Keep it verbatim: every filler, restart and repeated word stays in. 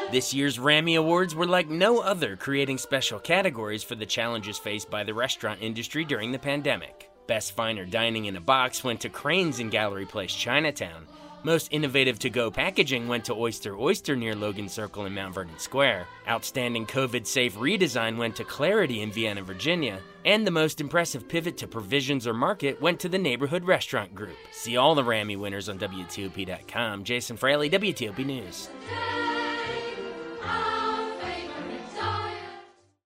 This year's Rammy Awards were like no other, creating special categories for the challenges faced by the restaurant industry during the pandemic. Best Finer Dining in a Box went to Cranes in Gallery Place, Chinatown. Most innovative to-go packaging went to Oyster Oyster near Logan Circle in Mount Vernon Square. Outstanding COVID-safe redesign went to Clarity in Vienna, Virginia. And the most impressive pivot to provisions or market went to the Neighborhood Restaurant Group. See all the Rammy winners on W T O P dot com. Jason Fraley, W T O P News.